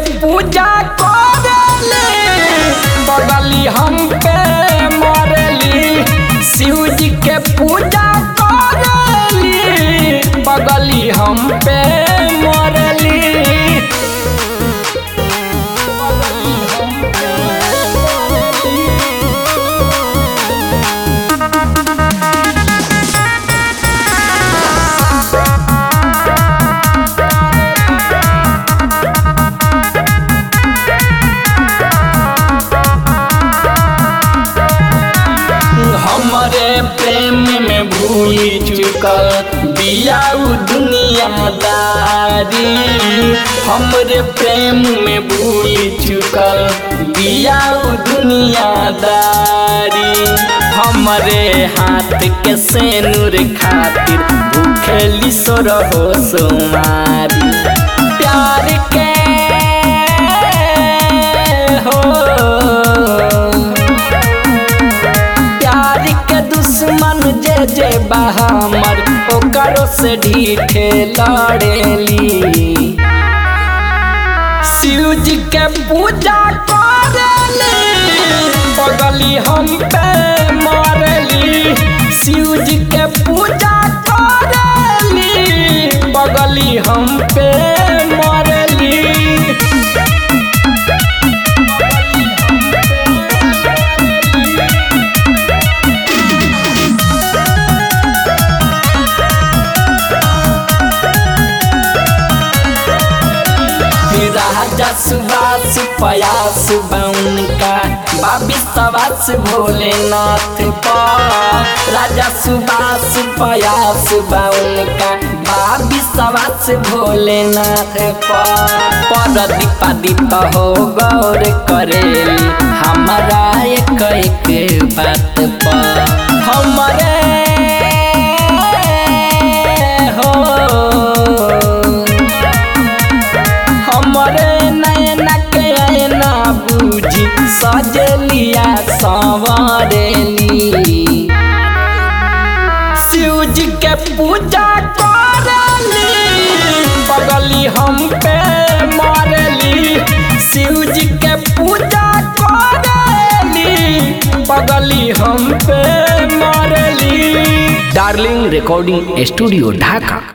पूजा करेली बगली हम पे मरली। शिव जी के पूजा करेली बगली हम पे मरली। हमरे प्रेम में भूल चुकल बियाऊ दुनियादारी। हमरे प्रेम में भूल चुकल बियाऊ दुनियादारी। हमरे हाथ के सेनुर खातिर भूखेली सोरहो सोमारी। प्यार के हो दुश्मन जे हमर ओकरो से ढीठे लड़ेली। शिव जी के पूजा करेली बगली हम पे मरली। शिव जी के पूजा करेली बगली हम पे मरली। राजा सुबास पयास उनका बाबिसवास भोलेनाथ पर। राजा सुबास पयास उनका बाबिसवास भोलेनाथ पर। दीपा दीपा हो गौर करेली हमारा एक बात पर। हमारे सजलिया संवरेली। शिव जी के पूजा करेली बगली हम पे मरली। शिव जी के पूजा करेली बगली हम पे मरली। डार्लिंग रिकॉर्डिंग स्टूडियो ढाका।